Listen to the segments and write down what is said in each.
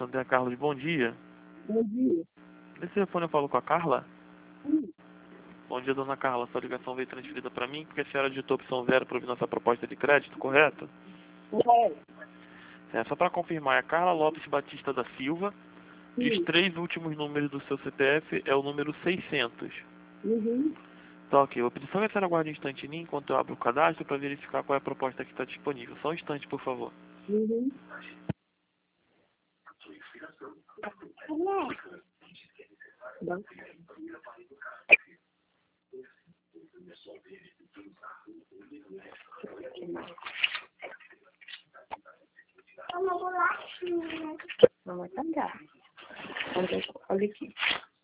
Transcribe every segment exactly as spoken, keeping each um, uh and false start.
Santander, Carlos, bom dia. Bom dia. Nesse telefone eu falo com a Carla? Sim. Bom dia, dona Carla. Sua ligação veio transferida para mim porque a senhora digitou opção zero para ouvir nossa proposta de crédito, correto? É. É, só para confirmar, é a Carla Lopes Batista da Silva. E os Sim. três últimos números do seu C P F é o número seiscentos. Uhum. Tá ok. Eu pedi só que a senhora aguarde um instante em mim enquanto eu abro o cadastro para verificar qual é a proposta que está disponível. Só um instante, por favor. Uhum. Bom. Uma bolachinha. Vamos pegar. Olha, olha aqui.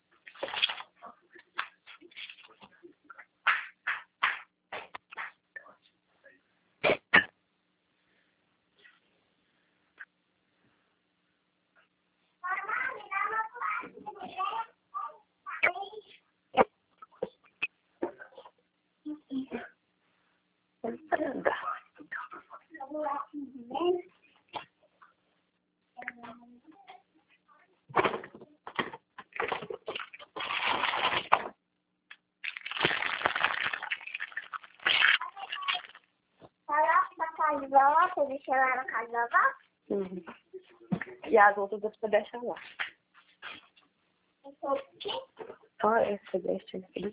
Casa da vó, você deixa lá na casa da vó? Uhum. E as outras você deixa lá. Então, o quê? Só essa deixa aqui.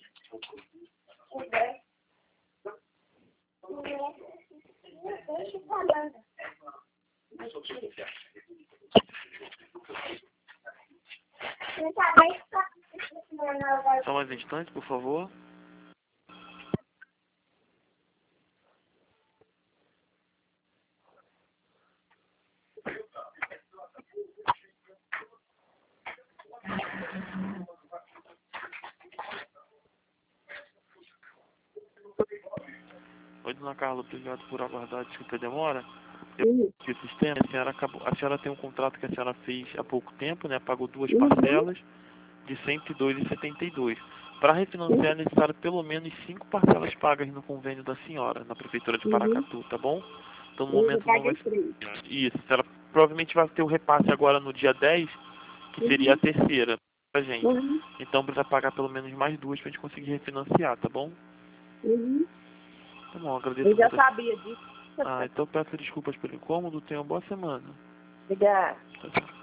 Deixa falando. Você tá bem só. Só mais um instante, por favor. Oi, dona Carla, obrigado por aguardar, desculpa a demora. Eu Uhum. que o sistema, a senhora, acabou, a senhora tem um contrato que a senhora fez há pouco tempo, né? Pagou duas Uhum. parcelas de cento e dois reais e setenta e dois centavos. Para refinanciar é necessário pelo menos cinco parcelas pagas no convênio da senhora, na prefeitura de Uhum. Paracatu, tá bom? Então no Eu já momento não vai paguei três. isso. A senhora provavelmente vai ter o repasse agora no dia dez, que seria a Uhum. terceira pra gente. Uhum. Então precisa pagar pelo menos mais duas pra gente conseguir refinanciar, tá bom? Uhum. Tá bom, agradeço Eu já muito. sabia disso. Ah, então peço desculpas pelo incômodo, tenha uma boa semana. Obrigada. Tchau, tchau.